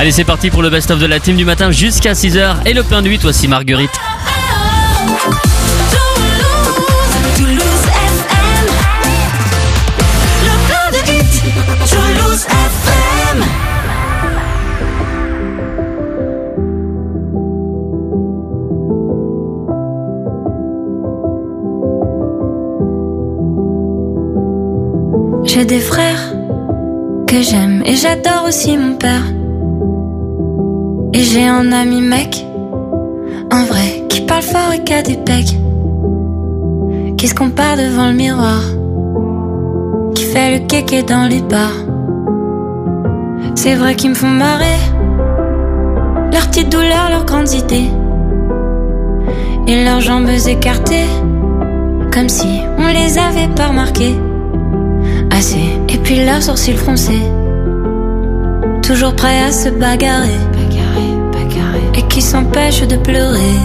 Allez, c'est parti pour le best-of de la team du matin jusqu'à 6h. Et le plein de 8, voici Marguerite. Toulouse FM. Le plein de hits. Toulouse FM. J'ai des frères que j'aime et j'adore aussi mon père. Et j'ai un ami mec, un vrai, qui parle fort et qui a des pecs, qui se compare devant le miroir, qui fait le kéké dans les bars. C'est vrai qu'ils me font marrer, leurs petites douleurs, leurs grandes idées, et leurs jambes écartées, comme si on les avait pas remarquées assez. Et puis leurs sourcils froncés, toujours prêts à se bagarrer, et qui s'empêchent de pleurer.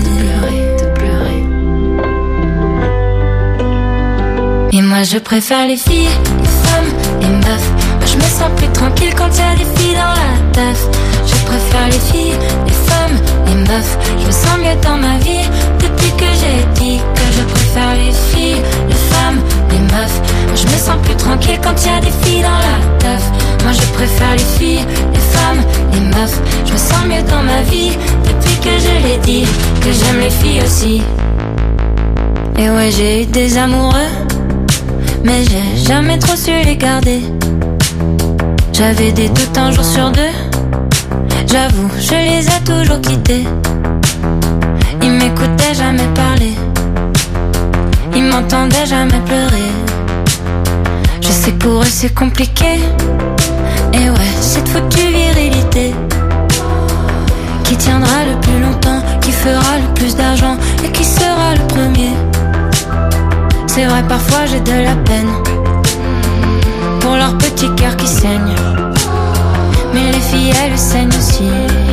Et moi je préfère les filles, les femmes, les meufs. Moi je me sens plus tranquille quand y a des filles dans la teuf. Je préfère les filles, les femmes, les meufs. Je me sens mieux dans ma vie depuis que j'ai dit que je préfère les filles, les femmes, les meufs. Moi je me sens plus tranquille quand y a des filles dans la teuf. Moi je préfère les filles, les femmes, les meufs. Je me sens mieux dans ma vie depuis que je l'ai dit que j'aime les filles aussi. Et ouais, j'ai eu des amoureux, mais j'ai jamais trop su les garder. J'avais des doutes un jour sur deux, j'avoue, je les ai toujours quittés. Ils m'écoutaient jamais parler, ils m'entendaient jamais pleurer. Je sais que pour eux c'est compliqué, et ouais, cette foutue virilité qui tiendra le plus longtemps, qui fera le plus d'argent et qui sera le premier. C'est vrai, parfois j'ai de la peine pour leur petit cœur qui saigne, mais les filles elles saignent aussi.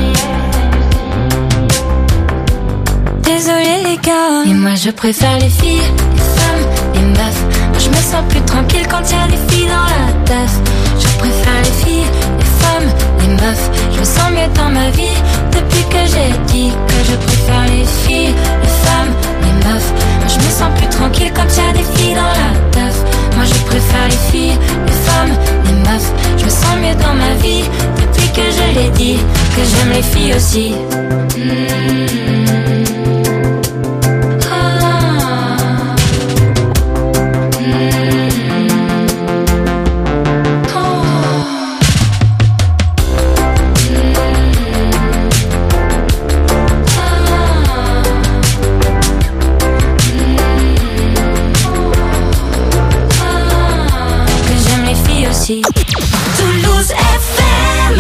Désolée les gars, et moi je préfère les filles, les femmes, les meufs. Moi je me sens plus tranquille quand y a des filles dans la teuf. Je préfère les filles, les femmes, les meufs. Je me sens mieux dans ma vie depuis que j'ai dit que je préfère les filles, les femmes, les meufs. Moi je me sens plus tranquille quand y a des filles dans la teuf. Moi je préfère les filles, les femmes, les meufs. Je me sens mieux dans ma vie depuis que je l'ai dit que j'aime les filles aussi. Toulouse FM.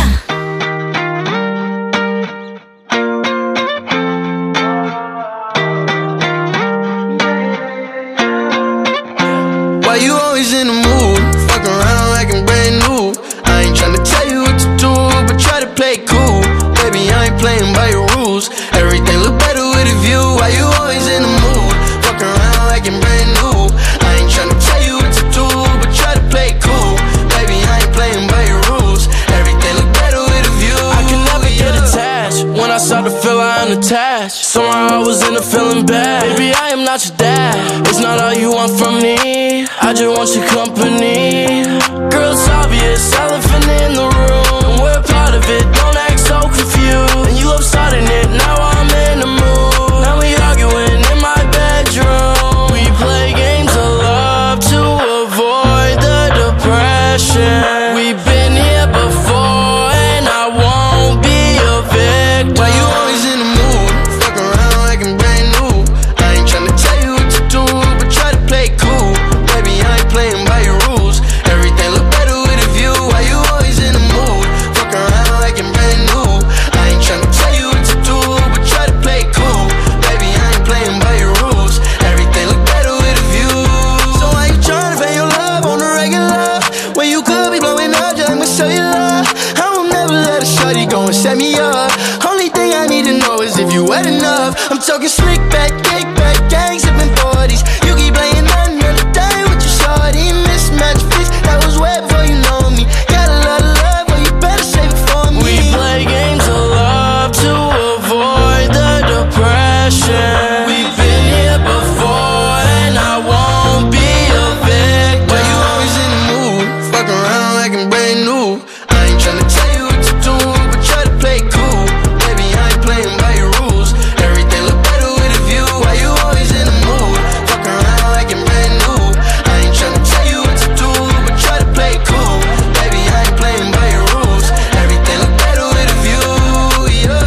Why you always in the mood? Fuck around like I'm brand new. I ain't tryna tell you what to do, but try to play cool. Baby, I ain't playing by your rules. Everything look better with a view. Why you always in the mood? Fuck around like I'm brand new. I ain't tryna tell you what to do, but try to play cool. Baby, I ain't playing by your rules. Everything look better with a view. I can never get attached. When I start to feel I unattached, somehow I was in a feeling bad. Baby, I am not your dad. It's not all you want from me, I just want your company. Girl, it's obvious, elephant in the room. We're part of it, don't act so confused. And you love starting it, now I'm in the mood. Now we arguing in my bedroom. We play games of love to avoid the depression. We've been here before and I won't be a victim. Why you always in the mood? Fuck around like I'm brand new. I ain't tryna tell you what to do, but try to play cool. Baby, I ain't playing by your rules. Everything look better with a view. Why you always in the mood? Fuck around like I'm brand new. I ain't tryna tell you what to do, but try to play cool. Baby, I ain't playing by your rules. Everything look better with a view. So why you tryna pay your love on the regular when you could be blowing up just like my cellular? I will never let a shorty go and set me up. Only thing I need to know is if you wet enough. I'm talking slick back, kick back, gang sipping 40s. You keep playing another day with your shorty. Mismatch fits, that was way before you know me. Got a lot of love, well you better save it for me. We play games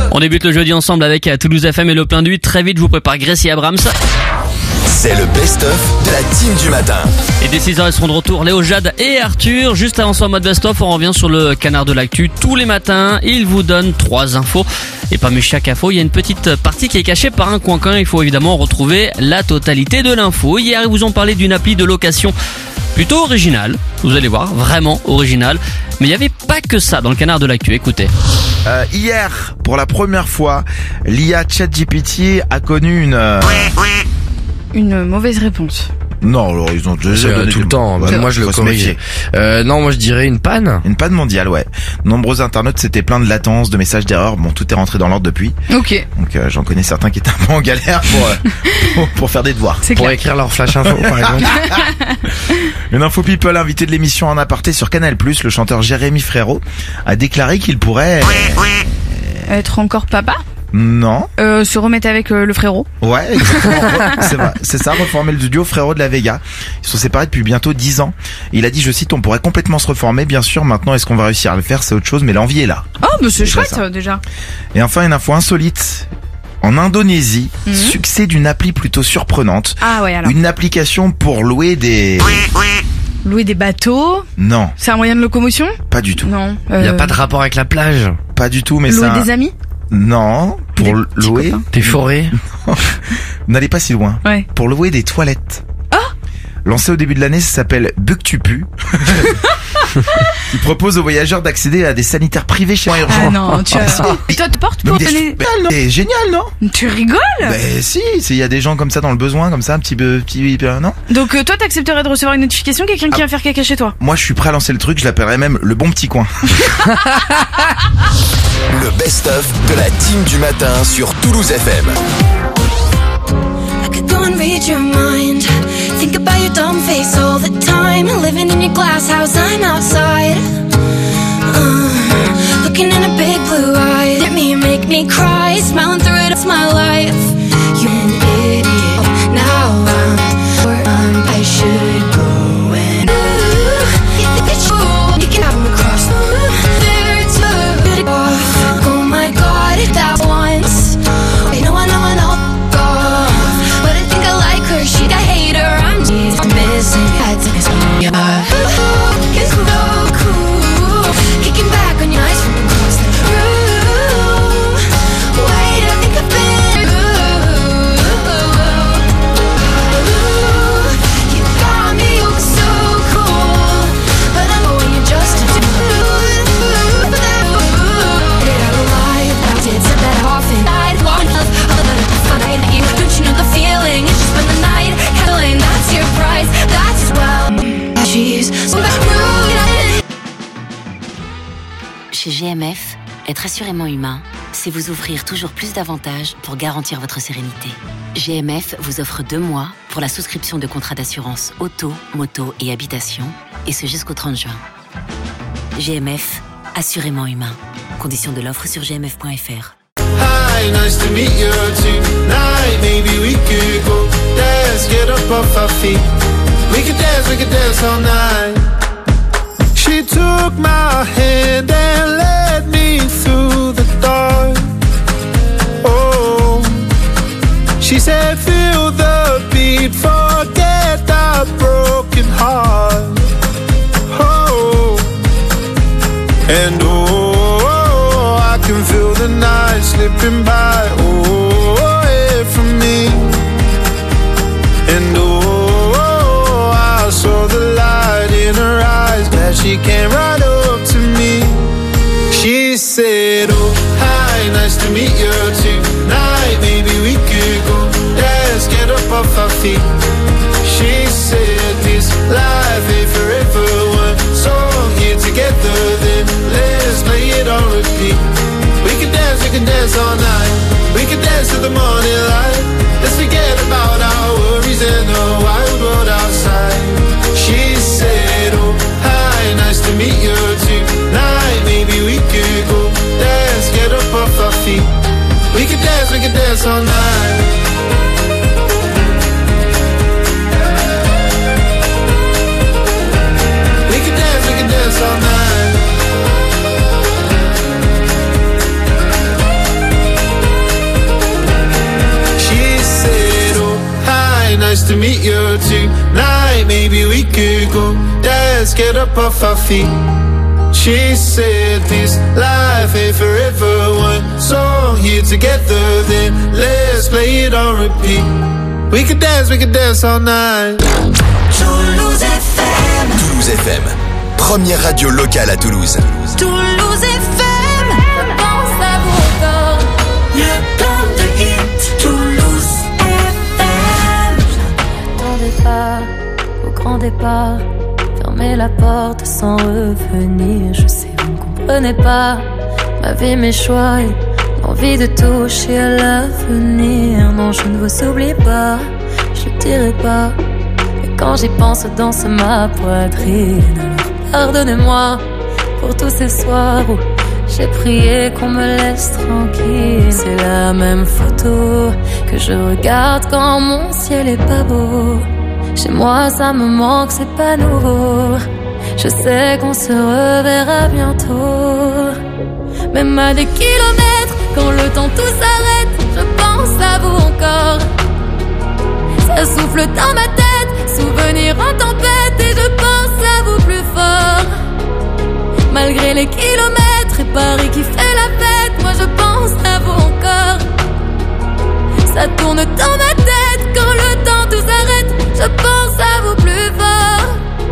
On débute le jeudi ensemble avec Toulouse FM et le plein de 8. Très vite, je vous prépare Gracie Abrams. C'est le best-of de la team du matin. Et dès 6h, ils seront de retour, Léo, Jade et Arthur. Juste avant ça, en mode best-of, on revient sur le canard de l'actu. Tous les matins, ils vous donnent 3 infos. Et parmi chaque info, il y a une petite partie qui est cachée par un coin-coin. Il faut évidemment retrouver la totalité de l'info. Hier, ils vous ont parlé d'une appli de location plutôt originale. Vous allez voir, vraiment originale. Mais il n'y avait pas que ça dans le canard de l'actu. Écoutez. Hier, pour la première fois, l'IA ChatGPT a connu Une mauvaise réponse. Non, alors ils ont déjà donné tout le temps. Ouais, moi je le faut se corrige. méfier. Non, moi je dirais une panne. Une panne mondiale, ouais. Nombreux internautes s'étaient plaints de latence, de messages d'erreur. Bon, tout est rentré dans l'ordre depuis. Ok. Donc j'en connais certains qui étaient un peu en galère pour faire des devoirs. C'est Pour clair. écrire leur flash info, par exemple. Une info people, invité de l'émission En Aparté sur Canal+, le chanteur Jérémy Frérot a déclaré qu'il pourrait... Être encore papa. Non. Se remettre avec le frérot. Ouais, exactement. C'est vrai. C'est ça, reformer le duo Frérot de la Vega. Ils sont séparés depuis bientôt 10 ans. Il a dit, je cite, on pourrait complètement se reformer. Bien sûr, maintenant, est-ce qu'on va réussir à le faire? C'est autre chose, mais l'envie est là. Oh, bah c'est C'est chouette ça. déjà. Et enfin, une info insolite. En Indonésie, succès d'une appli plutôt surprenante. Ah ouais, alors. Une application pour louer des... Louer des bateaux. Non, C'est un moyen de locomotion? pas du tout. Non. Il n'y a pas de rapport avec la plage. Pas du tout, mais Louer ça... des amis? Non, pour Des petits louer... copains. Des forêts. N'allez pas si loin. Ouais. Pour louer des toilettes. Ah! Lancé au début de l'année, ça s'appelle Buctupu. Il propose aux voyageurs d'accéder à des sanitaires privés chez moi urgent. Ah non, tu as... Et toi, tu portes pour donner... C'est génial, non? Tu rigoles? Ben si, il y a des gens comme ça dans le besoin, comme ça, un petit peu, non? Donc toi, t'accepterais de recevoir une notification, quelqu'un qui va faire caca chez toi? Moi, je suis prêt à lancer le truc, je l'appellerais même le bon petit coin. Le best-of de la team du matin sur Toulouse FM. I could go and read your mind. Think about your dumb face all the time. Living in your glass house, I'm outside. Looking in a big blue eye at me, make me cry. Smiling through it, it's my life. You're an idiot. Now I should go and you can have them across there too. Oh my god, that once. I know, but I think I like her. She a hater. I'm just missing. Had to miss me. It's so cool. Kicking back on your eyes from across the room. Wait, I think I've been. You got me so cool, but I'm going you just to do. Did I lie about it? Said that often. I'd want love, find you. Don't you know the feeling? It's just been the night. Caroline, that's your prize. That's well. She's so rude. Chez GMF, être assurément humain, c'est vous offrir toujours plus d'avantages pour garantir votre sérénité. GMF vous offre 2 mois pour la souscription de contrats d'assurance auto, moto et habitation, et ce jusqu'au 30 juin. GMF, assurément humain. Conditions de l'offre sur gmf.fr. Hi, nice to meet you tonight. Maybe we could go dance, get up off our feet. We could dance all night. She took my hand and led me through the dark. Oh, she said, feel the beat, forget that broken heart. Oh, and oh, I can feel the night slipping by. Oh, away from me. And oh, I saw the light in her eyes, glad she came right up to me. She said, oh, hi, nice to meet you tonight. Maybe we could go dance, get up off our feet. She said, this life ain't forever. One song here together, then let's play it on repeat. We can dance all night. We can dance to the morning light. Let's forget about our worries and the wild world outside. She said, oh, hi, nice to meet you tonight. Maybe we could go dance, get up off our feet. We can dance all night. We can dance all night. to meet you tonight. Maybe we could go dance, get up off our feet. She said this life ain't forever. One song here together, then let's play it on repeat. We could dance all night. Toulouse FM. Toulouse FM. Première radio locale à Toulouse. Toulouse FM, je pense à vous encore. Le plan de hit, Toulouse FM. N'attendez pas au grand départ. Fermez la porte sans revenir. Je sais, vous ne comprenez pas ma vie, mes choix et l'envie de toucher à l'avenir. Non, je ne vous oublie pas, je le dirai pas. Mais quand j'y pense, danse ma poitrine. Alors pardonnez-moi pour tous ces soirs où j'ai prié qu'on me laisse tranquille. C'est la même photo que je regarde quand mon ciel est pas beau. Chez moi ça me manque, c'est pas nouveau. Je sais qu'on se reverra bientôt. Même à des kilomètres, quand le temps tout s'arrête, je pense à vous encore. Ça souffle dans ma tête, souvenir en tempête, et je pense à vous plus fort. Malgré les kilomètres et Paris qui fait la fête, moi je pense à vous encore. Ça tourne dans ma tête, quand le temps tout s'arrête, je pense à vous plus fort.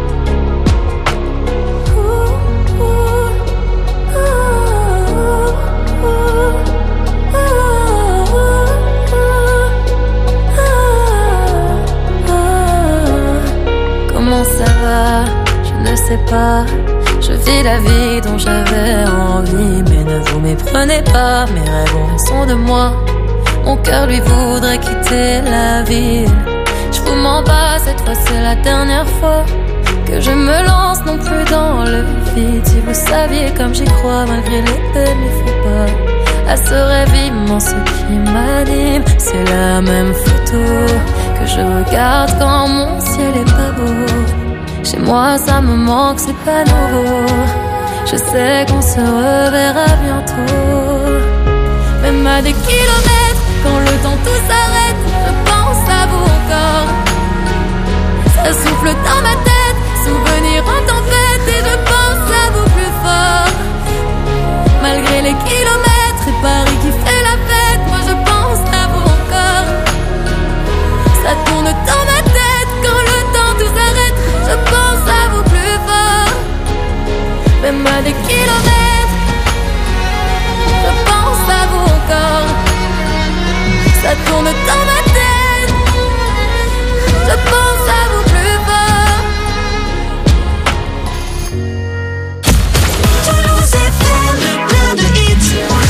Comment ça va? Je ne sais pas. Je vis la vie dont j'avais envie, mais ne vous méprenez pas, mes rêves ont raison de moi. Mon cœur lui voudrait quitter la ville. Je vous mens pas, cette fois c'est la dernière fois que je me lance non plus dans le vide. Si vous saviez comme j'y crois, malgré les peines, il faut pas à ce rêve immense qui m'anime. C'est la même photo que je regarde quand mon ciel est pas beau. Chez moi ça me manque, c'est pas nouveau. Je sais qu'on se reverra bientôt. Même à des kilomètres, quand le temps tout s'arrête, je pense à vous encore. Ça souffle dans ma tête, souvenir en tempête, et je pense à vous plus fort. Malgré les kilomètres et Paris qui fait la fête, moi je pense à vous encore. Ça tourne dans ma tête, quand le temps tout s'arrête, je pense à vous plus fort. Même à des kilomètres, je pense à vous encore. Ça tourne dans ma tête, je pense à vous plus fort. Toulouse FM, plein de hits.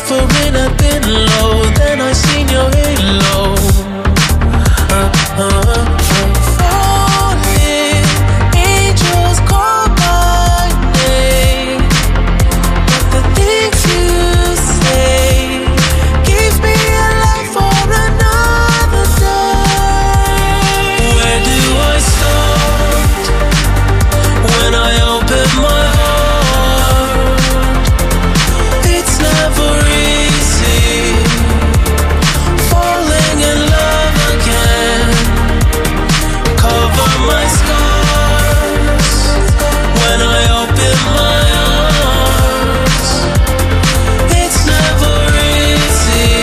suffering I've been low. Then I seen your halo. Falling, angels call my name, but the things you say keeps me alive for another day. Where do I start when I open my heart? It's never easy falling in love again. Cover my scars when I open my arms. It's never easy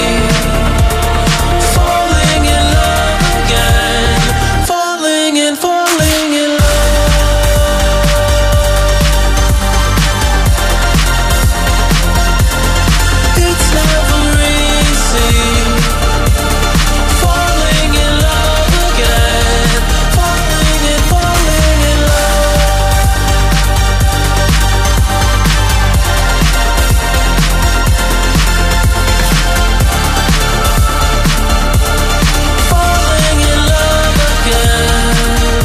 falling in love again. Falling in love. It's never easy falling in love again. Falling in love. Falling in love again.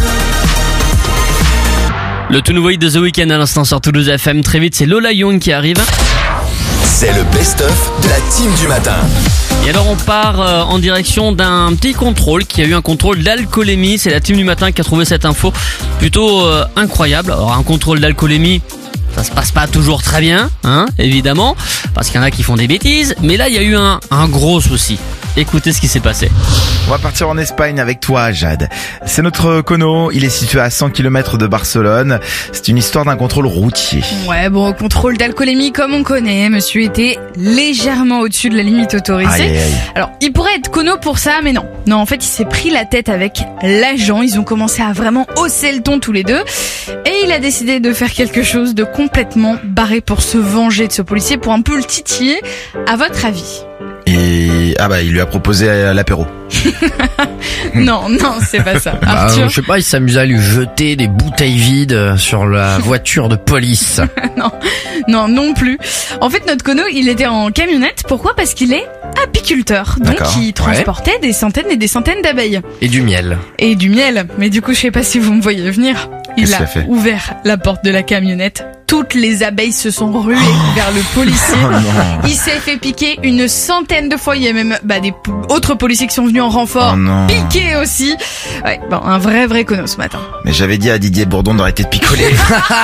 Le tout nouveau hit de The Weeknd à l'instant sur Toulouse FM. Très vite, c'est Lola Young qui arrive. C'est le best-of de la team du matin. Et alors on part en direction d'un petit contrôle qui a eu un contrôle d'alcoolémie. C'est la team du matin qui a trouvé cette info plutôt incroyable. Alors un contrôle d'alcoolémie, ça se passe pas toujours très bien, hein, évidemment, parce qu'il y en a qui font des bêtises. Mais là il y a eu un gros souci. Écoutez ce qui s'est passé. On va partir en Espagne avec toi, Jade. C'est notre Kono, il est situé à 100 km de Barcelone. C'est une histoire d'un contrôle routier. Ouais, bon, contrôle d'alcoolémie comme on connaît. Monsieur était légèrement au-dessus de la limite autorisée. Aïe, aïe, aïe. Alors, il pourrait être Kono pour ça, mais non. Non, en fait, il s'est pris la tête avec l'agent. Ils ont commencé à vraiment hausser le ton tous les deux. Et il a décidé de faire quelque chose de complètement barré pour se venger de ce policier, pour un peu le titiller. À votre avis? Et il lui a proposé l'apéro. Non, c'est pas ça. Arthur? Je sais pas, il s'amusait à lui jeter des bouteilles vides sur la voiture de police. Non plus. En fait, notre Kono, il était en camionnette. Pourquoi? Parce qu'il est apiculteur. Donc, D'accord. il transportait des centaines et des centaines d'abeilles. Et du miel. Et du miel. Mais du coup, je sais pas si vous me voyez venir. Il Qu'est-ce a qu'il a fait? ouvert la porte de la camionnette. Toutes les abeilles se sont ruées vers le policier. Oh non. Il s'est fait piquer une centaine de fois. Il y a même des autres policiers qui sont venus en renfort. Oh non. Piquer aussi. Ouais, bon, un vrai Kono ce matin. Mais j'avais dit à Didier Bourdon d'arrêter de picoler.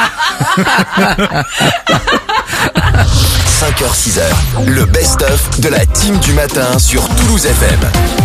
5h-6h, le best-of de la team du matin sur Toulouse FM.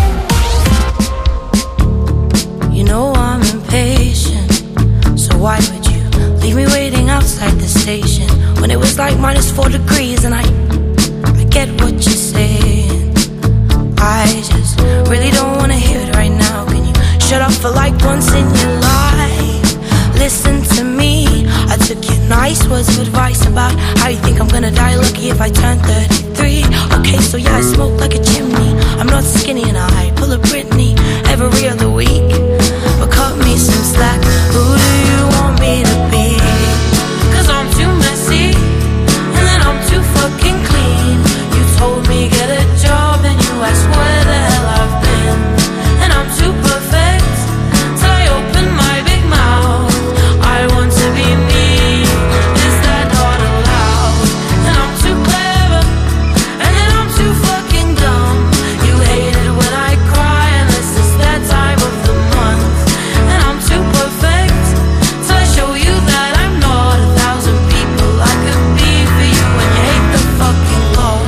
You know I'm impatient, so why would you leave me waiting outside the station when it was like -4 degrees and I get what you're saying. I just really don't wanna hear it right now. Can you shut up for like once in your life? Listen to me. I took your nice words of advice about how you think I'm gonna die lucky if I turn 33. Okay, so yeah, I smoke like a chimney. I'm not skinny and I pull a Britney every other week. But cut me some slack. Who do you want me to be? 'Cause I'm too messy and then I'm too fucking clean. You told me get a job and you asked where the hell I've been. And I'm too perfect till I open my big mouth. I want to be me. Is that not allowed? And I'm too clever and then I'm too fucking dumb. You hate it when I cry and this is that time of the month. And I'm too perfect till I show you that I'm not 1,000 people I could be for you. And you hate the fucking Lord.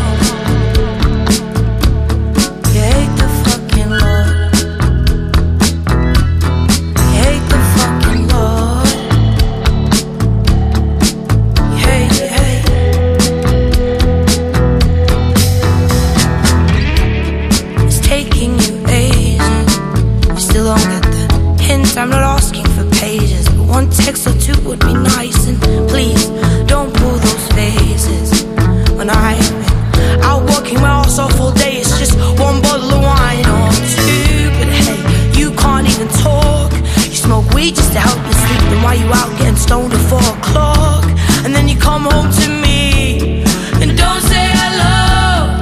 You hate the fucking Lord. You hate the fucking Lord. You hate. It's taking you ages. You still don't get the hint. I'm not asking for pages, but one text or two would be nice. And please don't pull those faces. When I've been out working my ass off all day, it's just one bottle of wine or two. But hey, you can't even talk. You smoke weed just to help you sleep. Then why you out getting stoned at 4 o'clock? And then you come home to me and don't say hello.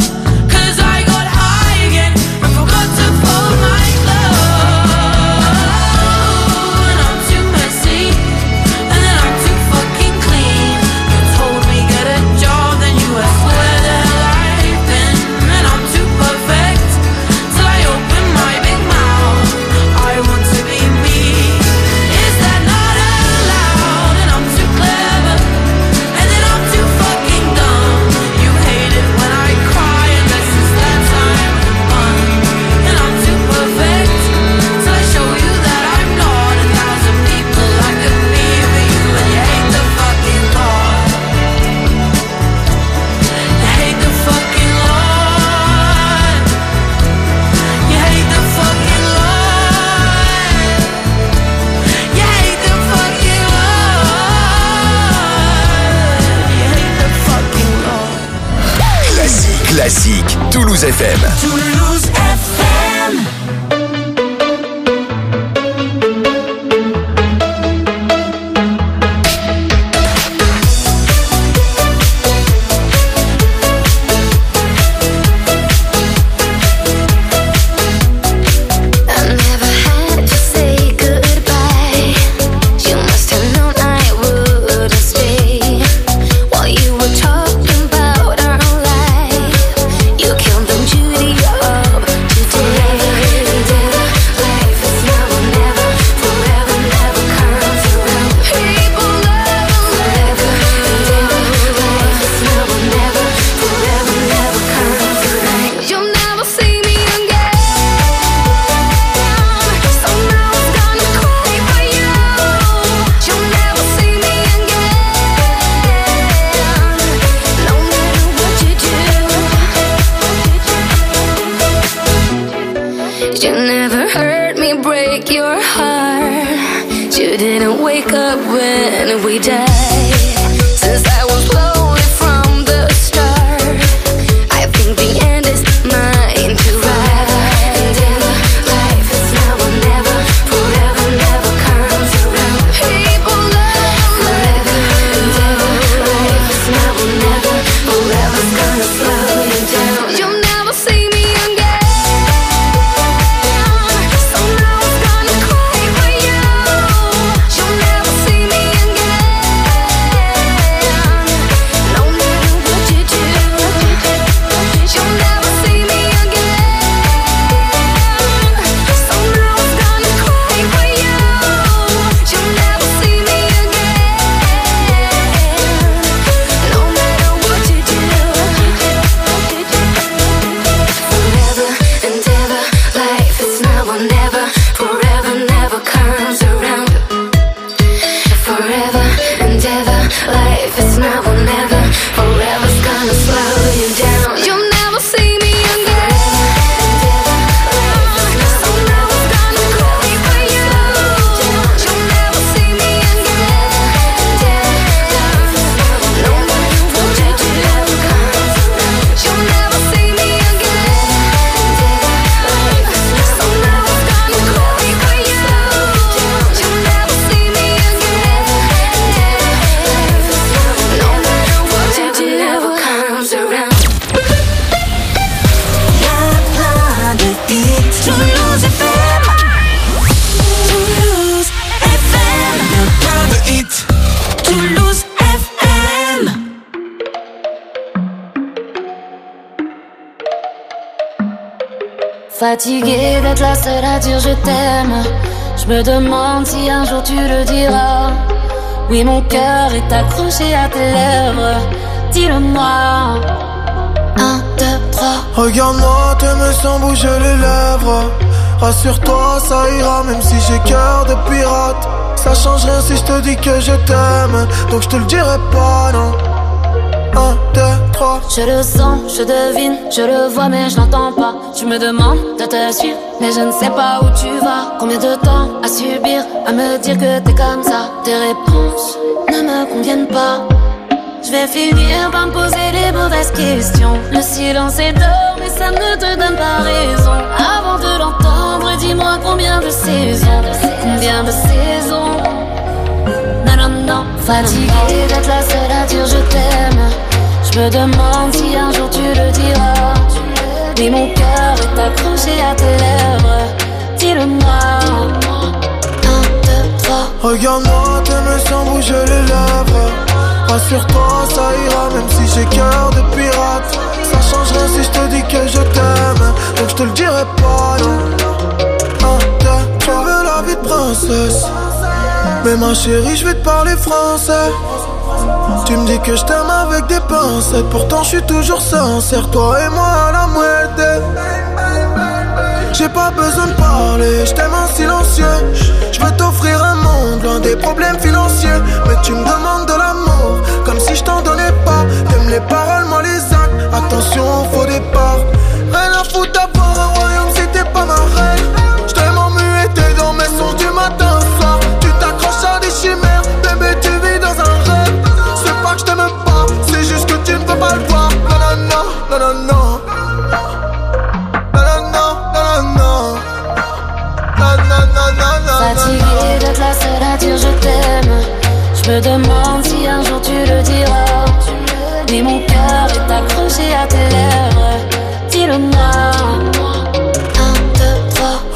Classique Toulouse FM. Toulouse FM. Fatiguée d'être la seule à dire je t'aime. Je me demande si un jour tu le diras. Oui, mon cœur est accroché à tes lèvres. Dis-le-moi. 1, 2, 3. Regarde-moi, t'aimes sans bouger les lèvres. Rassure-toi, ça ira même si j'ai cœur de pirate. Ça change rien si je te dis que je t'aime. Donc je te le dirai pas, non. 1, 2, 3. Je le sens, je devine, je le vois mais je l'entends pas. Tu me demandes de te suivre, mais je ne sais pas où tu vas. Combien de temps à subir, à me dire que t'es comme ça. Tes réponses ne me conviennent pas. Je vais finir par me poser les mauvaises questions. Le silence est d'or mais ça ne te donne pas raison. Avant de l'entendre, dis-moi combien de saisons. Combien de saisons. Non, non, non. Fatiguée d'être la seule à dire je t'aime. Je me demande si un jour tu le diras. Mais mon cœur est accroché à tes lèvres. Dis-le-moi. 1, 2, 3. Regarde-moi, t'aimes sans bouger les lèvres. Rassure-toi, ça ira même si j'ai cœur de pirate. Ça change rien si je te dis que je t'aime. Donc je te le dirai pas, non. 1, 2, 3. Je veux la vie de princesse. Mais ma chérie, je vais te parler français. Tu me dis que je t'aime avec des pincettes. Pourtant je suis toujours sincère, toi et moi à la muerte. J'ai pas besoin de parler, je t'aime en silencieux. Je veux t'offrir un monde loin des problèmes financiers. Mais tu me demandes de l'amour, comme si je t'en donnais pas. T'aimes les paroles, moi les actes, attention au faux départ. Rien à foutre d'avoir un royaume si t'es pas ma reine. Je t'aime en muet, t'es dans mes sons du matin au soir. Tu t'accroches à des chimères, bébé tu vis dans un rêve. C'est pas que je t'aime pas, c'est juste que tu ne peux pas le voir. Non, non, non, non, non, non.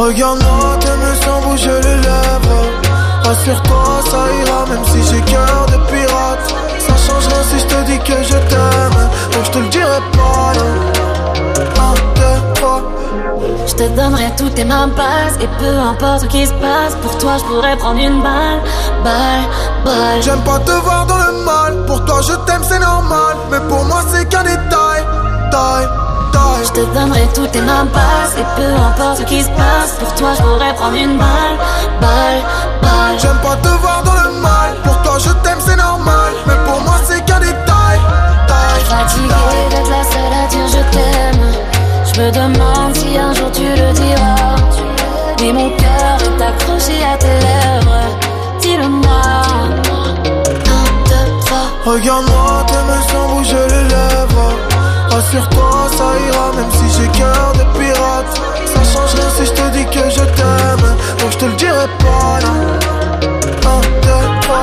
Regarde-moi, tes mains sans bouger les lèvres. Rassure-toi, ça ira, même si j'ai cœur de pirate. Ça changera si je te dis que je t'aime, donc je te le dirai pas, non. 1, 2, 3. Je te donnerai toutes tes mains basses. Et peu importe ce qui se passe, pour toi je pourrais prendre une balle. Balle. J'aime pas te voir dans le mal. Pour toi je t'aime c'est normal, mais pour moi c'est qu'un détail. Je te donnerai toutes tes mains basses. Et peu importe ce qui se passe, pour toi je pourrais prendre une balle. J'aime pas te voir dans le mal. Pour toi je t'aime c'est normal, mais pour moi c'est qu'un détail. Fatiguée d'être la seule à dire je t'aime. Je me demande si un jour tu le diras. Mais mon cœur est accroché à tes lèvres. Dis-le-moi. 1, 2, 3. Regarde-moi, tes mains sans bouger les lèvres. Rassure-toi, ça ira, même si j'ai cœur de pirate. Ça change rien si je te dis que je t'aime, donc je te le dirai pas, non. 1, 2, 3.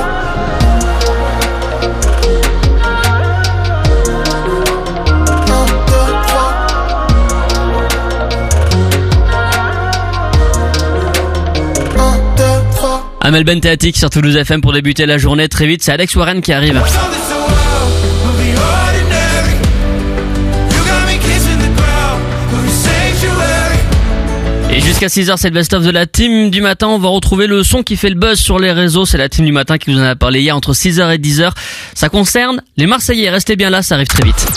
Amel Benteatik sur Toulouse FM pour débuter la journée. Très vite, c'est Alex Warren qui arrive. Et jusqu'à 6h, c'est le best-of de la team du matin. On va retrouver le son qui fait le buzz sur les réseaux. C'est la team du matin qui nous en a parlé hier entre 6h et 10h. Ça concerne les Marseillais. Restez bien là, ça arrive très vite.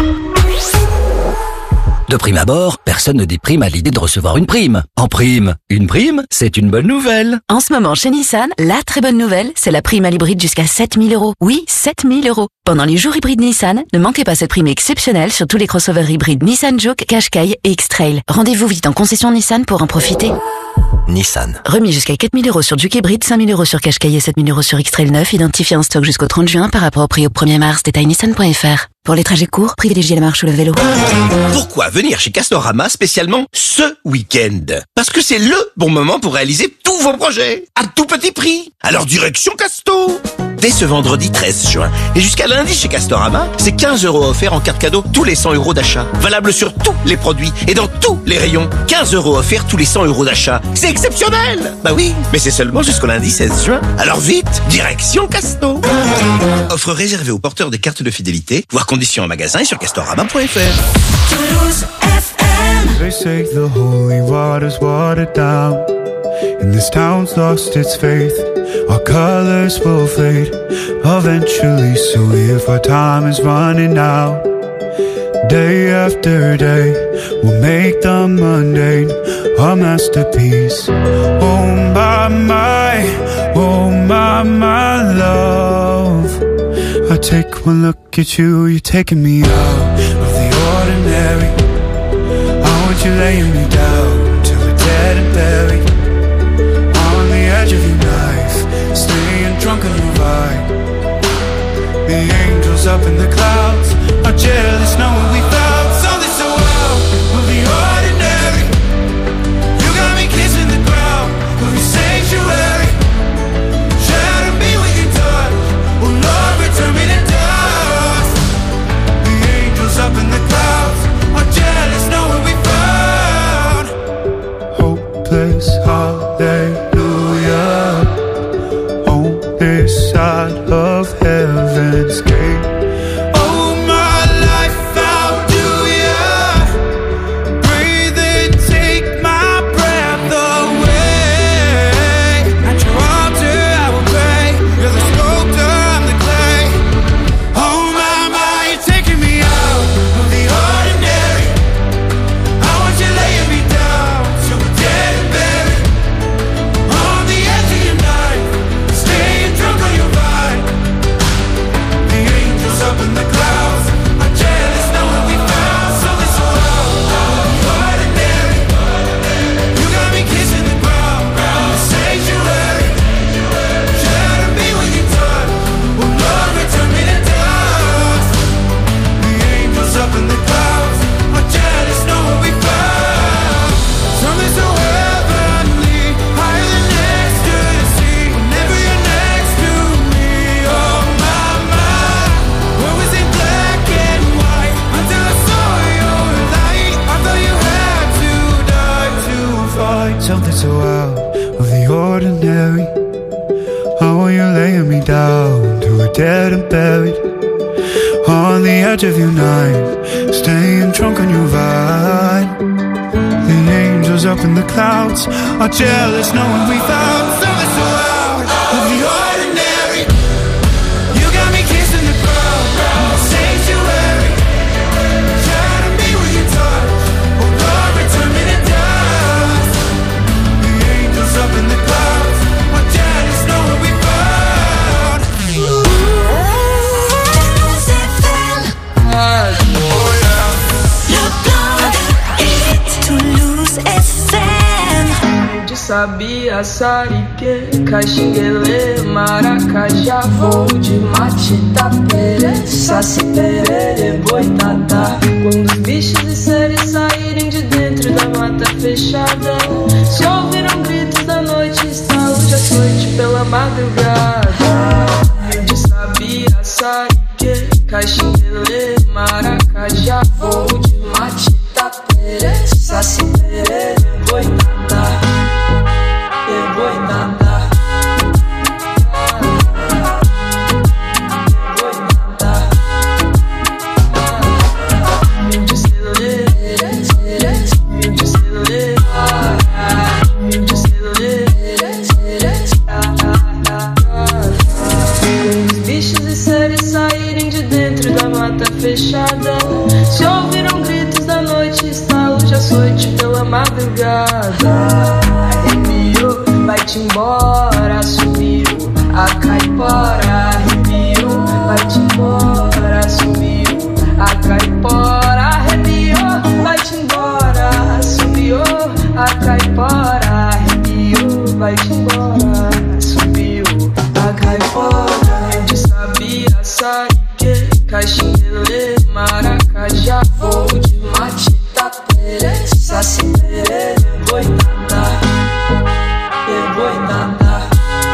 De prime abord, personne ne déprime à l'idée de recevoir une prime. En prime, une prime, c'est une bonne nouvelle. En ce moment, chez Nissan, la très bonne nouvelle, c'est la prime à l'hybride jusqu'à 7 000 €. Oui, 7 000 €. Pendant les jours hybrides Nissan, ne manquez pas cette prime exceptionnelle sur tous les crossovers hybrides Nissan Juke, Qashqai et X-Trail. Rendez-vous vite en concession Nissan pour en profiter. Nissan. Remis jusqu'à 4 000 € sur Juke hybride, 5 000 € sur Qashqai et 7 000 € sur X-Trail 9, identifié en stock jusqu'au 30 juin par rapport au prix au 1er mars. Détail nissan.fr. Pour les trajets courts, privilégiez la marche ou le vélo. Pourquoi venir chez Castorama spécialement ce week-end? Parce que c'est le bon moment pour réaliser tous vos projets à tout petit prix. Alors direction Casto. Dès ce vendredi 13 juin et jusqu'à lundi chez Castorama, c'est 15 € offerts en carte cadeau tous les 100 € d'achat. Valable sur tous les produits et dans tous les rayons. 15 € offerts tous les 100 € d'achat. C'est exceptionnel. Bah oui, mais c'est seulement jusqu'au lundi 16 juin. Alors vite, direction Casto. Offre réservée aux porteurs des cartes de fidélité. Voir conditions en magasin et sur castorama.fr. Toulouse FM. They say the holy water's watered down, and this town's lost its faith. Our colors will fade eventually, so if our time is running out, day after day, we'll make the mundane a masterpiece. Oh my, oh my love. I take one look at you, you're taking me out of the ordinary. I want you laying me down till we're dead and buried, on the edge of your knife, staying drunk on your vibe. The angels up in the clouds are jealous knowing we found something so wild of the ordinary. You got me kissing the ground of your sanctuary. Shadow me with your touch, oh Lord, return me to dust. The angels up in the clouds are jealous knowing we found something so out of the ordinary. How are you laying me down to a dead and buried? On the edge of your night, staying drunk on your vine. The angels up in the clouds are jealous knowing we found something so out of the ordinary. You got me kissing the ground, sanctuary. Try to be with your touch, oh Lord, return me to dust. The angels up in the clouds are jealous knowing we found. Toulouse FM. De Sabia, Sarique, Caxinguele, Maracajá, voo de Matitapere, Saci Perere, Boitatá. Quando os bichos e seres saírem de dentro da mata fechada, se ouviram gritos da noite, estalo de açoite pela madrugada. De Sabia, Sarique, Caxinguele, Maracajá, voo de Matitapere, Saci Perere, Boitatá. Fechada, se ouviram gritos da noite, estalo de açoite pela madrugada. Arrepiou, vai-te embora, sumiu a caipora. Arrepiou, vai-te embora, sumiu a caipora. Arrepiou, vai-te embora, sumiu a caipora. Arrepiou, vai-te embora, sumiu a caipora. De Sabia, Sarique, Caxinguele, Maracajá, voo de Matitapere, Saci Perere, Boitatá, Boitatá.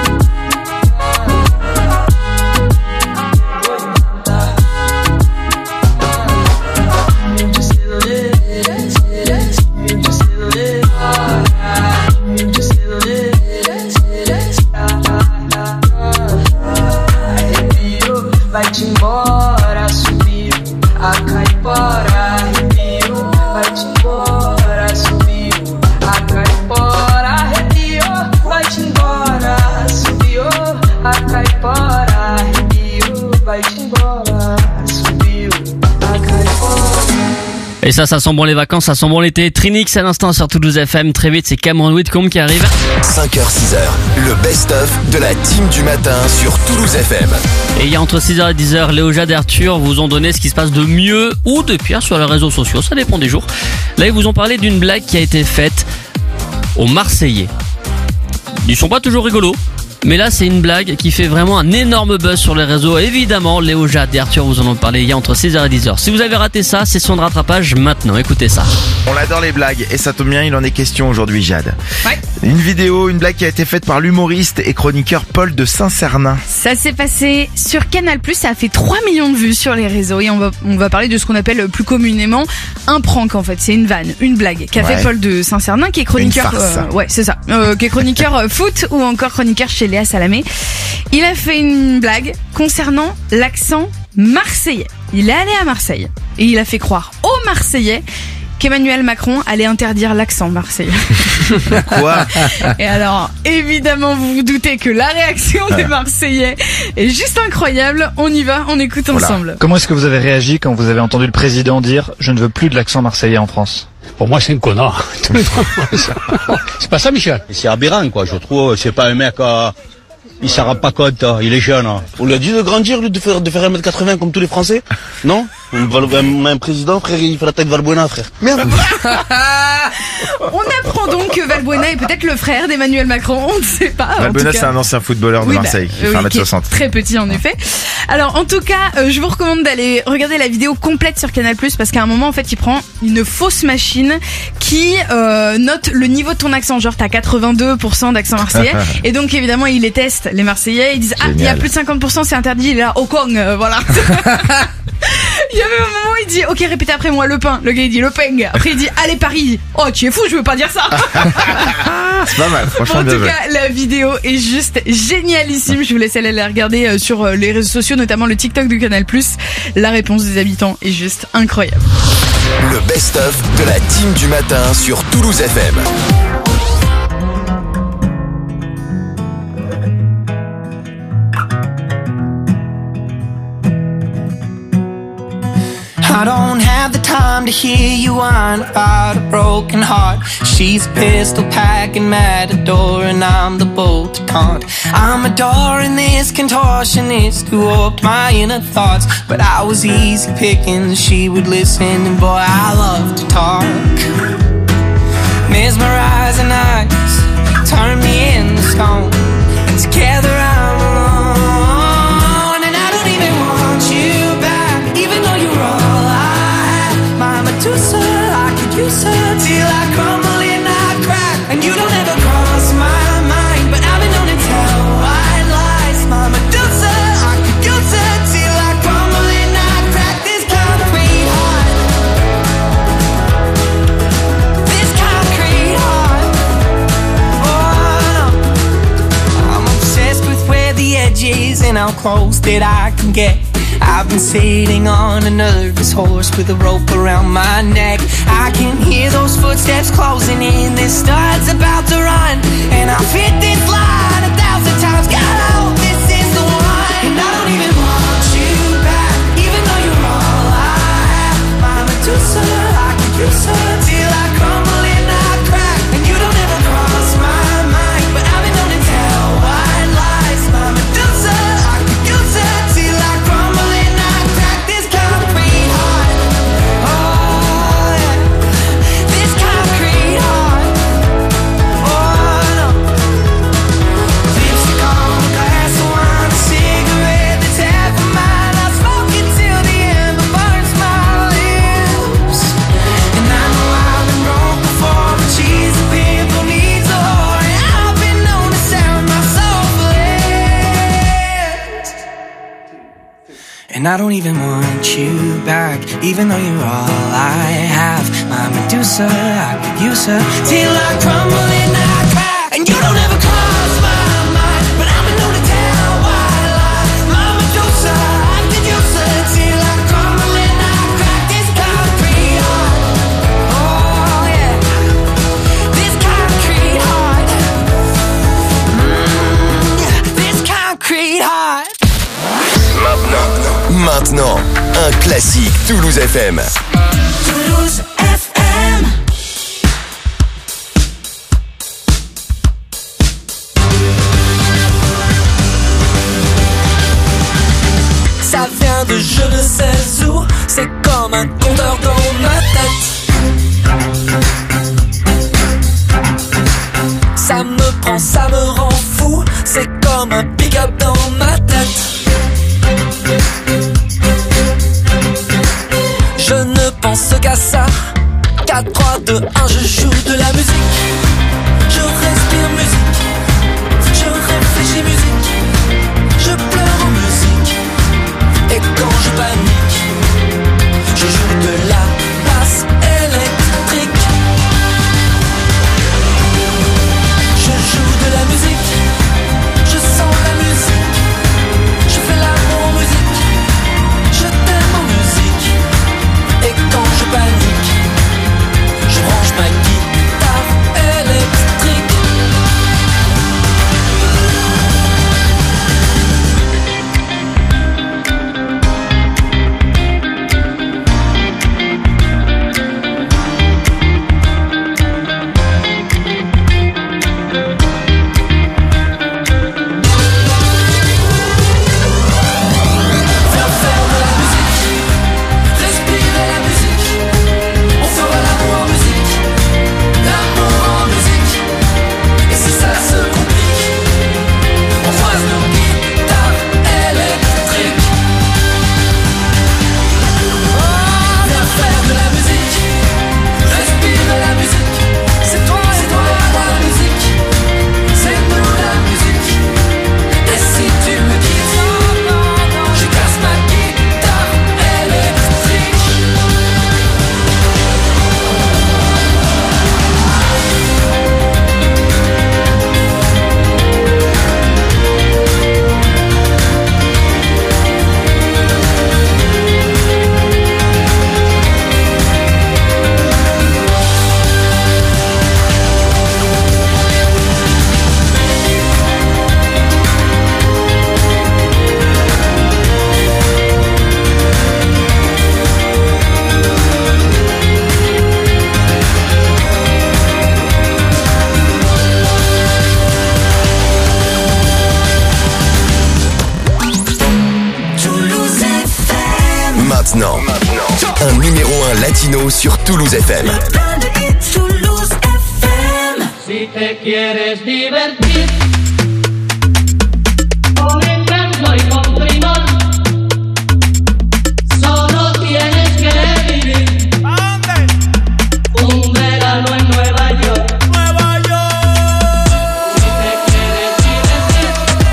Vai-te embora, sumiu a caipora. Arrepiou, vai-te embora, sumiu a caipora. Arrepiou, vai-te embora, sumiu a caipora. Arrepiou, vai-te embora, sumiu a caipora. Et ça sent bon les vacances, ça sent bon l'été. Trinix à l'instant sur Toulouse FM. Très vite, c'est Cameron Whitcomb qui arrive. 5h, 6h, le best-of de la team du matin sur Toulouse FM. Et il y a entre 6h et 10h, Léo, Jade et Arthur vous ont donné ce qui se passe de mieux ou de pire sur les réseaux sociaux. Ça dépend des jours. Là, ils vous ont parlé d'une blague qui a été faite aux Marseillais. Ils sont pas toujours rigolos. Mais là, c'est une blague qui fait vraiment un énorme buzz sur les réseaux. Évidemment, Léo, Jade et Arthur vous en ont parlé il y a entre 6h et 10h. Si vous avez raté ça, session de rattrapage maintenant. Écoutez ça. On adore les blagues et ça tombe bien, il en est question aujourd'hui, Jade. Ouais. Une vidéo, une blague qui a été faite par l'humoriste et chroniqueur Paul de Saint-Cernin. Ça s'est passé sur Canal+, ça a fait 3 millions de vues sur les réseaux et on va parler de ce qu'on appelle plus communément un prank en fait. C'est une vanne, une blague qu'a fait Paul de Saint-Cernin qui est chroniqueur, ouais c'est ça, qui est chroniqueur foot ou encore chroniqueur chez Léa Salamé. Il a fait une blague concernant l'accent marseillais. Il est allé à Marseille et il a fait croire aux Marseillais qu'Emmanuel Macron allait interdire l'accent marseillais. Quoi ? Et alors, évidemment, vous vous doutez que la réaction des Marseillais est juste incroyable. On y va, on écoute ensemble. Comment est-ce que vous avez réagi quand vous avez entendu le président dire « Je ne veux plus de l'accent marseillais en France » ? Pour moi, c'est un connard. C'est pas ça, Michel. C'est aberrant, quoi. Je trouve, c'est pas un mec, il s'en rend pas compte, il est jeune. On lui a dit de grandir, lui, de faire 1m80 comme tous les Français. Non? Un président, frère, il fait la taille de Valbuena, frère. Merde. On apprend donc que Valbuena est peut-être le frère d'Emmanuel Macron, on ne sait pas. Valbuena, c'est un ancien footballeur de Marseille, qui fait 1m60. Très petit, en effet. Alors, en tout cas, je vous recommande d'aller regarder la vidéo complète sur Canal+, parce qu'à un moment, en fait, il prend une fausse machine qui note le niveau de ton accent. Genre, t'as 82% d'accent marseillais. Et donc, évidemment, il les teste, les Marseillais. Ils disent, il y a plus de 50%, c'est interdit. Il est là, au con, voilà. Il y a même un moment où il dit, ok, répétez après moi, le pain. Le gars il dit le peng. Après il dit, allez Paris. Oh, tu es fou, je veux pas dire ça. C'est pas mal, franchement. En bien tout joué. cas, la vidéo est juste génialissime. Je vous laisse aller la regarder sur les réseaux sociaux, notamment le TikTok du Canal+. La réponse des habitants est juste incroyable. Le best-of de la team du matin sur Toulouse FM. I don't have the time to hear you whine about a broken heart. She's a pistol packing matador and I'm the bolt to taunt. I'm adoring this contortionist who warped my inner thoughts. But I was easy picking, she would listen, and boy I love to talk. Mesmerizing eyes turn me into stone, and together I'm alone. And I don't even want you back, even though you're all I have. My Medusa, I could use her till I crumble and I crack. And you don't ever cross my mind, but I've been known to tell white lies. My Medusa, I could use her till I crumble and I crack. This concrete heart, this concrete heart. Oh no, I'm obsessed with where the edge is and how close that I can get. I've been sitting on a nervous horse with a rope around my neck. I can hear those footsteps closing in, this start's about to run. And I've hit this line 1,000 times, God, I hope this is the one. And I don't even want you back, even though you're all I have. My Medusa, I could use her till I crumble and I crack. And you don't ever cross my mind, but I've been known to tell white lies. My Medusa, I could use her till I crumble and I crack. This concrete heart, oh yeah, this concrete heart, oh no. Lipstick on a glass of wine, a cigarette that's half of mine. I smoke it till the ember burns my lips. And I know I've been wrong before, but she's a pimple needs a whore, and I've been known to sound my soul for less. And I don't even want you back, even though you're all I have. My Medusa, I could use her till I crumble and I crack. And you don't ever cross my mind, but I've been known to tell white lies. My Medusa, I could use her till I crumble and I crack. This concrete heart, oh yeah, this concrete heart, this concrete heart. Maintenant, un classique Toulouse FM. Toulouse FM. Ça vient de je ne sais où, c'est comme un compteur dans ma tête. Ça me prend, ça me rend fou, c'est comme un pick-up dans ma tête. Je ne pense qu'à ça, 4, 3, 2, 1, je joue de la musique. Je respire musique, je réfléchis musique, je pleure en musique. Et quand je panique, je joue de la basse électrique. Je joue de la musique, je sens la musique, je fais l'amour en musique, je t'aime en musique. Et quand je panique, je range ma guitare électrique. maintenant, un numéro 1 latino sur Toulouse FM. Toulouse FM. Si te quieres divertir, con encanto y con primor, solo tienes que vivir un verano en Nueva York. Nueva York. Si te quieres divertir,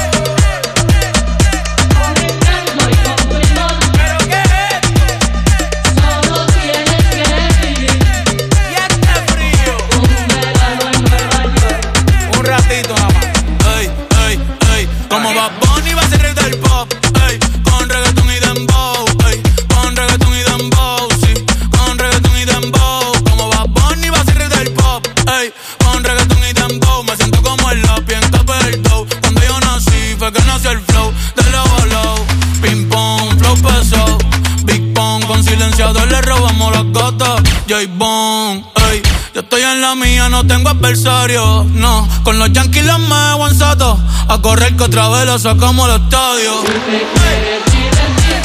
con encanto y con primor, ¿Pero qué es esto? solo tienes que vivir Y este frío. un verano en Nueva York. Un ratito nada más. Ey, ey, ey. Como Bad Bunny va a ser rey del pop. Ey, con reggaetón y dembow. Ey, con reggaetón y dembow. Sí, con reggaetón y dembow. Como Bad Bunny va a ser rey del pop. Ey, con reggaetón y dembow. Me siento como el lápiz en Capel Dough. Cuando yo nací fue que nació el flow de low a low. Ping pong, flow pesado. Big Pong, con silenciador le robamos las gatas. J-Bone, ey. Yo estoy en la mía, no tengo adversario. No, con los Yankees los me aguanzato. A correr que otra vez lo sacamos al estadio. Si te quieres divertir,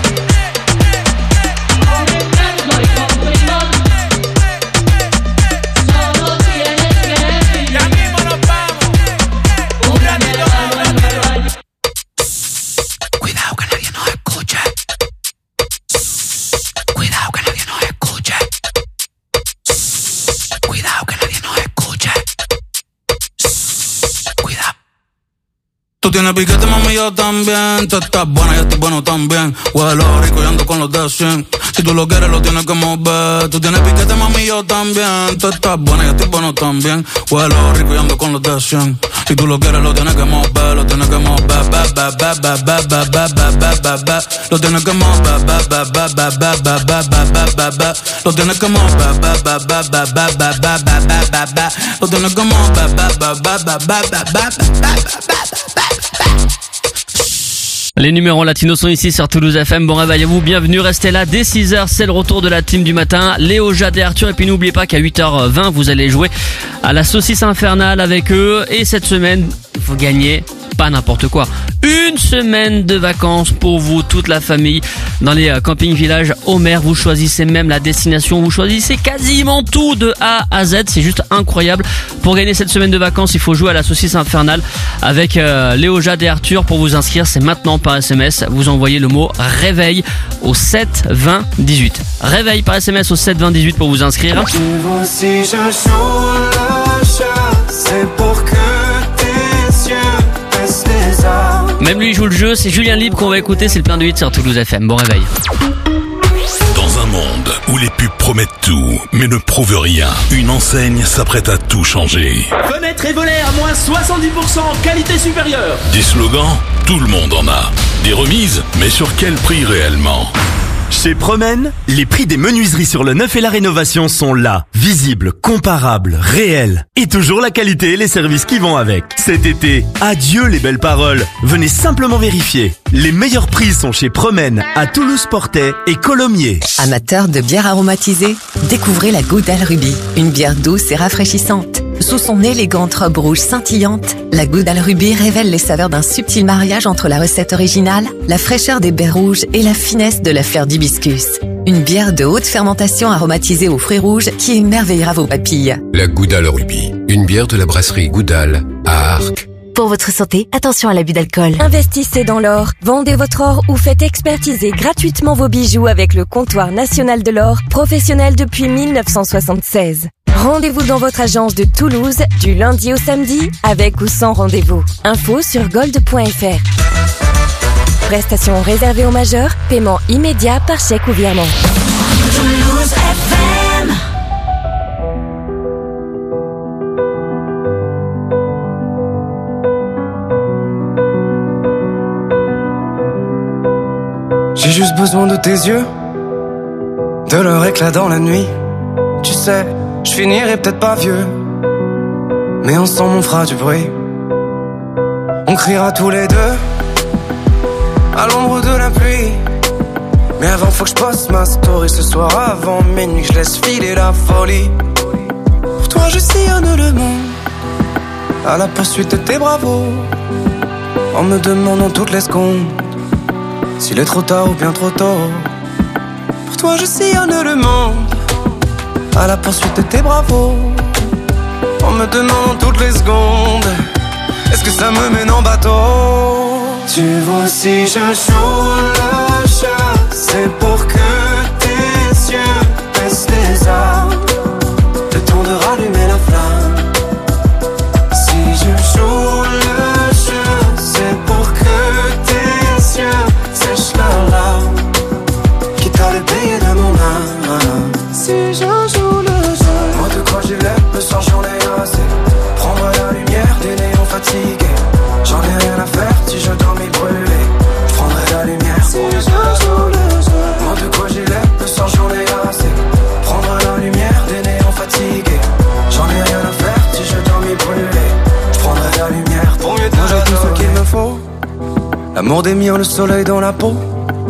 con encanto y con primor, solo tienes que vivir Ya mismo nos vamos. un verano en Nueva York. Cuidado que nadie nos escuche. Cuidado que nadie nos escuche. Cuidado que nadie nos escuche. Cuidado. Tú tienes piquete, mami, yo también. Tú estás buena, yo estoy bueno también. Huelo rico y ando con los de 100. Si tú lo quieres, lo tienes que mover. Tú tienes piquete, mami, yo también. Tú estás buena, yo estoy bueno también. Huelo rico y ando con los de 100. Si tú lo quieres, lo tienes que mover. Lo tienes que mover. Lo tienes que mover. Lo tienes que mover. Lo tienes que mover. Les numéros latinos sont ici sur Toulouse FM. Bon réveil à vous, bienvenue, restez là. Dès 6h, c'est le retour de la team du matin. Léo, Jade et Arthur. Et puis n'oubliez pas qu'à 8h20, vous allez jouer à la saucisse infernale avec eux. Et cette semaine, il faut gagner pas n'importe quoi. Une semaine de vacances pour vous, toute la famille, dans les camping villages Homer. Vous choisissez même la destination, vous choisissez quasiment tout de A à Z. C'est juste incroyable. Pour gagner cette semaine de vacances, il faut jouer à la saucisse infernale avec Léo, Jade et Arthur. Pour vous inscrire, c'est maintenant par SMS. Vous envoyez le mot réveil au 7 20 18. Réveil par SMS au 7 20 18 pour vous inscrire. Si je joue le jeu, c'est pour que tes yeux baissent les armes. Même lui il joue le jeu, c'est Julien Libre qu'on va écouter, c'est le plein de 8 sur Toulouse FM. Bon réveil. Dans un monde où les pubs promettent tout, mais ne prouvent rien, une enseigne s'apprête à tout changer. Fenêtre et volets à moins 70%, qualité supérieure. Des slogans, tout le monde en a. Des remises, mais sur quel prix réellement ? Chez Promen, les prix des menuiseries sur le neuf et la rénovation sont là. Visibles, comparables, réels. Et toujours la qualité et les services qui vont avec. Cet été, adieu les belles paroles. Venez simplement vérifier. Les meilleurs prix sont chez Promen, à Toulouse-Portet et Colomiers. Amateurs de bière aromatisée, découvrez la Goudal Ruby, une bière douce et rafraîchissante. Sous son élégante robe rouge scintillante, la Goudal Ruby révèle les saveurs d'un subtil mariage entre la recette originale, la fraîcheur des baies rouges et la finesse de la fleur d'hibiscus. Une bière de haute fermentation aromatisée aux fruits rouges qui émerveillera vos papilles. La Goudal Ruby, une bière de la brasserie Goudal à Arques. Pour votre santé, attention à l'abus d'alcool. Investissez dans l'or, vendez votre or ou faites expertiser gratuitement vos bijoux avec le Comptoir National de l'Or, professionnel depuis 1976. Rendez-vous dans votre agence de Toulouse du lundi au samedi, avec ou sans rendez-vous. Info sur gold.fr. Prestations réservées aux majeurs, paiement immédiat par chèque ou virement. Toulouse FM. J'ai juste besoin de tes yeux, de leur éclat dans la nuit. Tu sais, je finirai peut-être pas vieux, mais ensemble on fera du bruit. On criera tous les deux à l'ombre de la pluie. Mais avant faut que je poste ma story ce soir avant minuit, que je laisse filer la folie. Pour toi je sillonne le monde à la poursuite de tes bravos, en me demandant toutes les secondes s'il est trop tard ou bien trop tôt. Pour toi je sillonne le monde, à la poursuite de tes bravos. On me demande toutes les secondes, est-ce que ça me mène en bateau? Tu vois si je joue le jeu, c'est pour que tes yeux baissent les armes, le temps de rallumer la flamme. Si je joue le jeu, c'est pour que tes yeux sèchent leurs larmes, quitte à les payer de mon âme. Si je joue le jeu, moi de quoi j'ai l'air, le soir j'en ai assez. Prendre la lumière des néons fatigués, j'en ai rien à faire si je dois m'y brûler. Je prendrai la lumière si je joue le jeu. Moi de quoi j'ai l'air, le soir j'en ai assez. Prendre la lumière des néons fatigués, j'en ai rien à faire si je dois m'y brûler. Je prendrai la lumière pour mieux te moi j'ai tout ce qu'il me faut, l'amour des miens, le soleil dans la peau.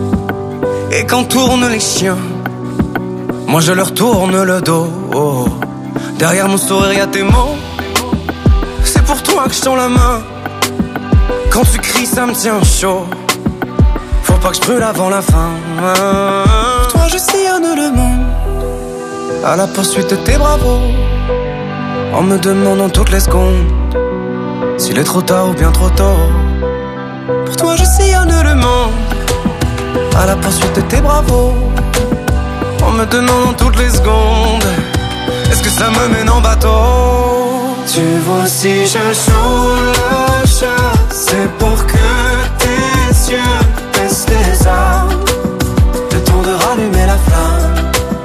Et quand tournent les chiens, moi je leur tourne le dos. Derrière mon sourire y'a tes mots, c'est pour toi que je tends la main. Quand tu cries ça me tient chaud, faut pas que je brûle avant la fin. Pour toi je sillonne le monde, à la poursuite de tes bravos. En me demandant toutes les secondes s'il est trop tard ou bien trop tôt. Pour toi je sillonne le monde, à la poursuite de tes bravos. En me demandant toutes les secondes, est-ce que ça me mène en bateau? Tu vois si je joue le jeu, c'est pour que tes yeux baissent les armes, le temps de rallumer la flamme.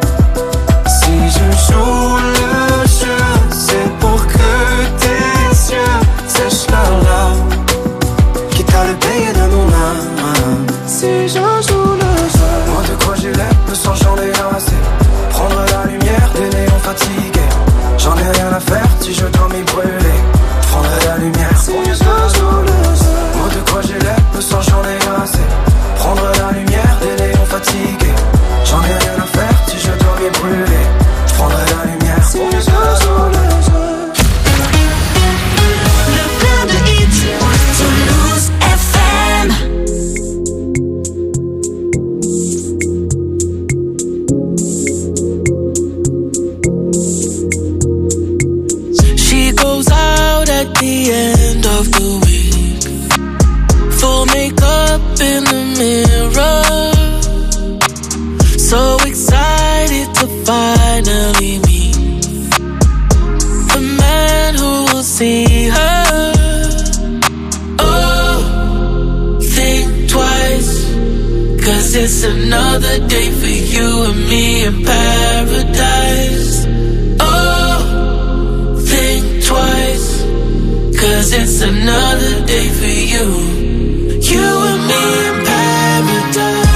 Si je joue le jeu, c'est pour que tes yeux sèchent leurs larmes, quitte à le payer de mon âme. Si je joue le jeu, moi de quoi j'ai l'air, le soir j'en ai assez. Prendre la lumière des néons fatigués, j'en ai rien à faire si je dois m'y brûler. Je prendrai la lumière si je joue le jeu. Moi de quoi j'ai l'air, le soir j'en ai assez. Prendre la lumière des néons fatigués, j'en ai rien à faire si je dois m'y brûler. Je prendrai la lumière si je joue le jeu. Le plein de hits, Toulouse FM. She goes out at the end of the week, full makeup in the mirror, so excited to finally meet the man who will see her. Oh, think twice, 'cause it's another day for you and me in paradise. Oh, think twice, 'cause it's another day for you and me in paradise.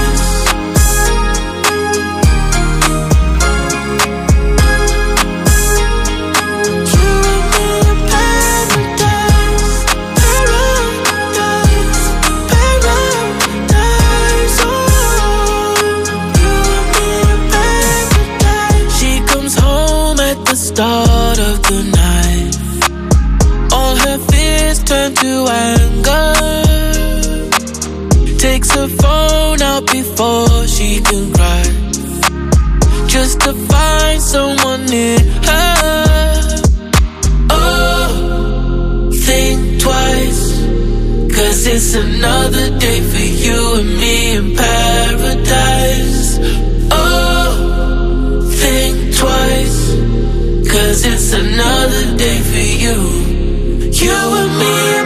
Start of the night, all her fears turn to anger. Takes her phone out before she can cry, just to find someone near her. Oh, think twice, 'cause it's another day for you and me in paradise. Oh, think twice, 'cause it's another day for you and me.